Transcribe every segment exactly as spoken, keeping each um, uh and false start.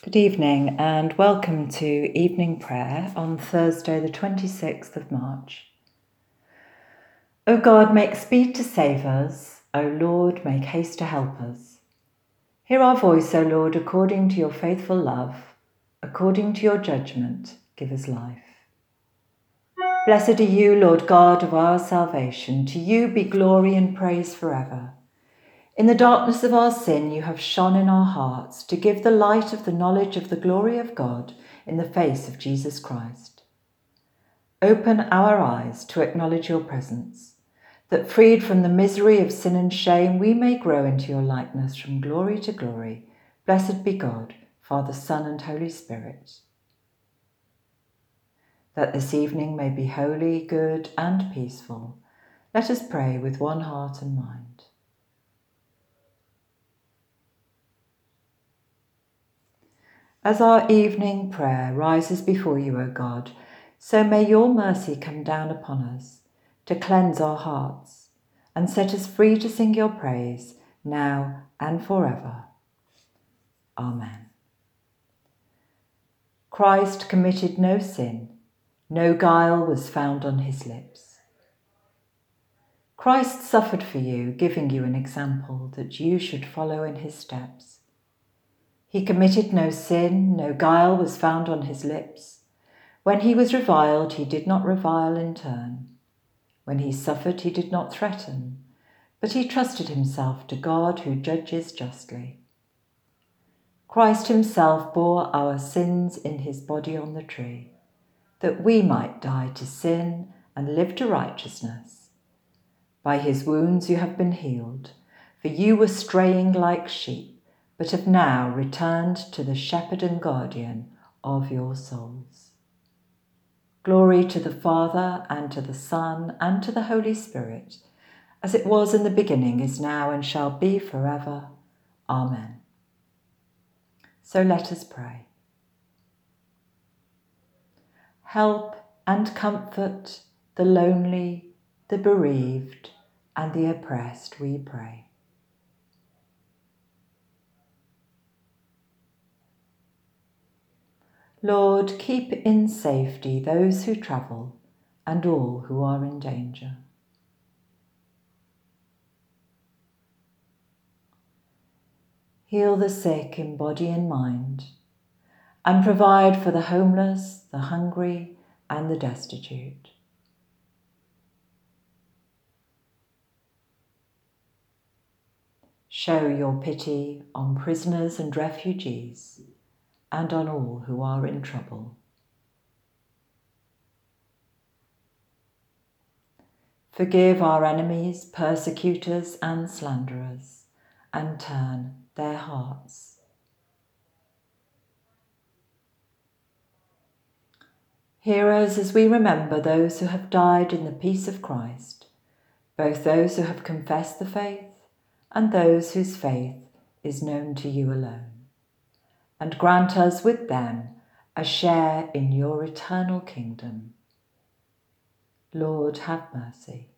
Good evening and welcome to evening prayer on Thursday the twenty-sixth of March. O God, make speed to save us. O Lord, make haste to help us. Hear our voice, O Lord, according to your faithful love. According to your judgment, give us life. Blessed are you, Lord God of our salvation. To you be glory and praise forever. In the darkness of our sin, you have shone in our hearts to give the light of the knowledge of the glory of God in the face of Jesus Christ. Open our eyes to acknowledge your presence, that freed from the misery of sin and shame, we may grow into your likeness from glory to glory. Blessed be God, Father, Son, and Holy Spirit. That this evening may be holy, good, and peaceful, let us pray with one heart and mind. As our evening prayer rises before you, O God, so may your mercy come down upon us to cleanse our hearts and set us free to sing your praise now and forever. Amen. Christ committed no sin, no guile was found on his lips. Christ suffered for you, giving you an example that you should follow in his steps. He committed no sin, no guile was found on his lips. When he was reviled, he did not revile in turn. When he suffered, he did not threaten, but he trusted himself to God who judges justly. Christ himself bore our sins in his body on the tree, that we might die to sin and live to righteousness. By his wounds you have been healed, for you were straying like sheep, but have now returned to the shepherd and guardian of your souls. Glory to the Father, and to the Son, and to the Holy Spirit, as it was in the beginning, is now, and shall be forever. Amen. So let us pray. Help and comfort the lonely, the bereaved, and the oppressed, we pray. Lord, keep in safety those who travel and all who are in danger. Heal the sick in body and mind, and provide for the homeless, the hungry, and the destitute. Show your pity on prisoners and refugees, and on all who are in trouble. Forgive our enemies, persecutors, and slanderers, and turn their hearts. Hear us as we remember those who have died in the peace of Christ, both those who have confessed the faith and those whose faith is known to you alone. And grant us with them a share in your eternal kingdom. Lord, have mercy.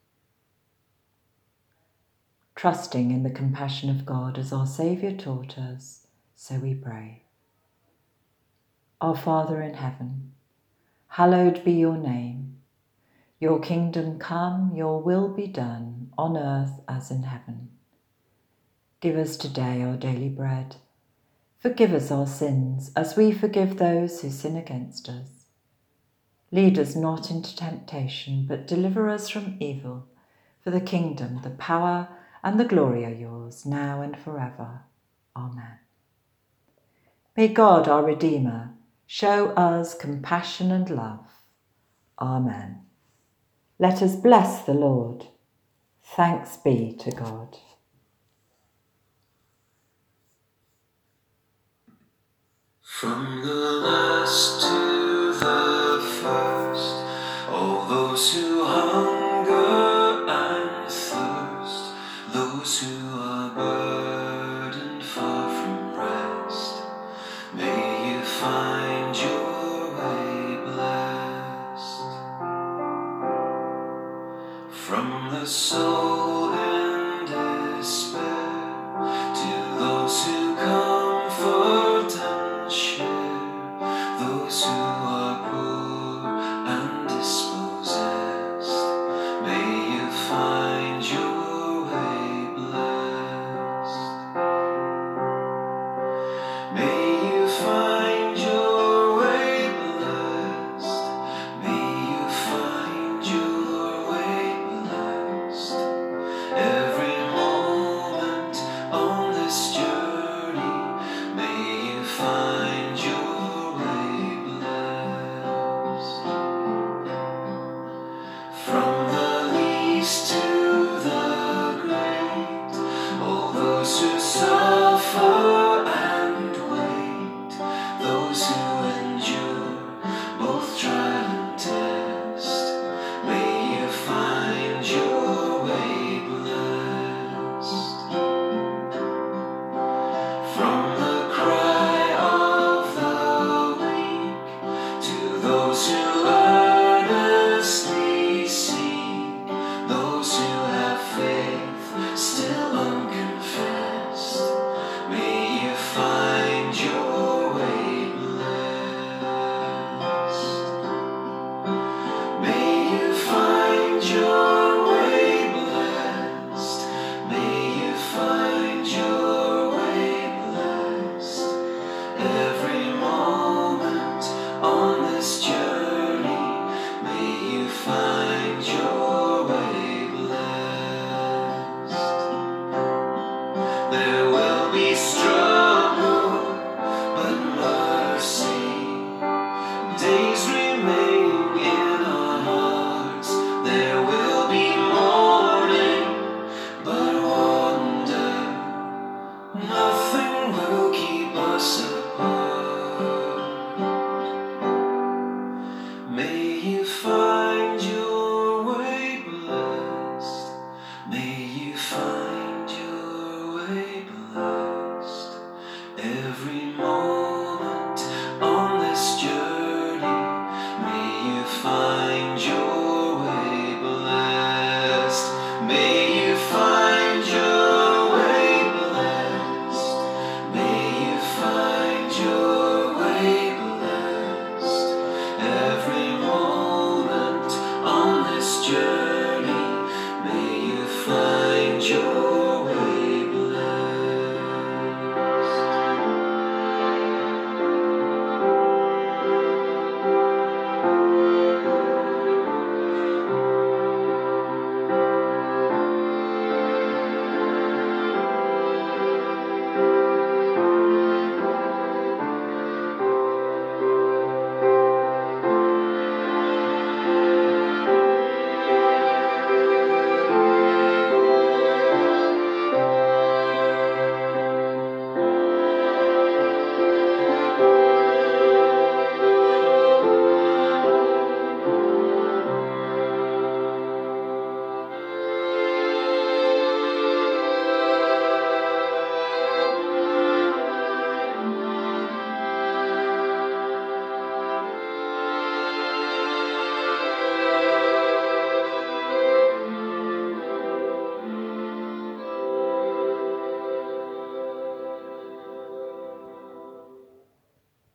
Trusting in the compassion of God as our Saviour taught us, so we pray. Our Father in heaven, hallowed be your name. Your kingdom come, your will be done, on earth as in heaven. Give us today our daily bread. Forgive us our sins, as we forgive those who sin against us. Lead us not into temptation, but deliver us from evil. For the kingdom, the power, and the glory are yours, now and forever. Amen. May God, our Redeemer, show us compassion and love. Amen. Let us bless the Lord. Thanks be to God. From the last to the first, all those who hunger and thirst, those who are burdened far from rest, may you find your way blessed. From the soul in despair to those who comfort and May you find your way blessed. May you find your way blessed. Every moment on this journey, may you find your way blessed. From the least to the great, all those who suffer and wait, those who endure both trial and test, may you find your way blessed. From the cry of the weak to those who earnestly seek, those who have faith still unconfessed, may you find your way blessed. May you find your way blessed. May you find your way blessed. Every moment on this journey, may you find your way blessed. There will be struggle, but mercy. Days remain in our hearts. There will be mourning, but wonder. Nothing will keep us apart. May you find your way blessed. May you find your way blessed. Every moment